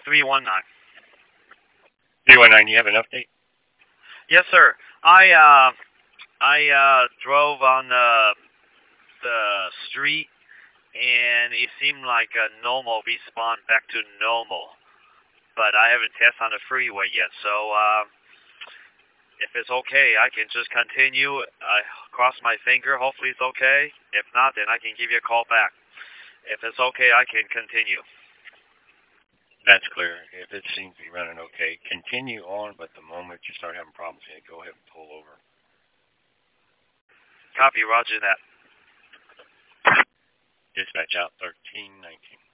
319. 319, you have an update? Yes, sir. I drove on the street, and it seemed like a normal respawn back to normal. But I haven't tested on the freeway yet, so if it's okay, I can just continue. I cross my finger. Hopefully it's okay. If not, then I can give you a call back. If it's okay, I can continue. That's clear. If it seems to be running okay, continue on, but the moment you start having problems, go ahead and pull over. Copy, roger that. Dispatch out 1319.